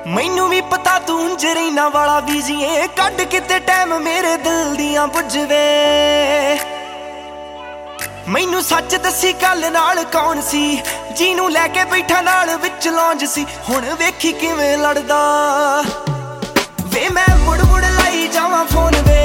ਮੈਨੂੰ ਵੀ ਪਤਾ ਤੂੰ ਉਂਝ ਰਹਿਣਾ ਵਾਲਾ ਬਿਜ਼ੀ ਏ, ਕੱਢ ਕਿਤੇ ਟਾਈਮ ਮੇਰੇ ਦਿਲ ਦੀਆਂ ਬੁੱਝਵੇ। ਮੈਨੂੰ ਸੱਚ ਦੱਸੀ ਕੱਲ ਨਾਲ ਕੌਣ ਸੀ, ਜਿਹਨੂੰ ਲੈ ਕੇ ਬੈਠਾ ਨਾਲ ਵਿੱਚ ਲੌਂਜ ਸੀ। ਹੁਣ ਵੇਖੀ ਕਿਵੇਂ ਲੜਦਾ ਵੇ, ਮੈਂ ਮੁੜ ਮੁੜ ਲਾਈ ਜਾਵਾਂ ਫੋਨ ਵੇ,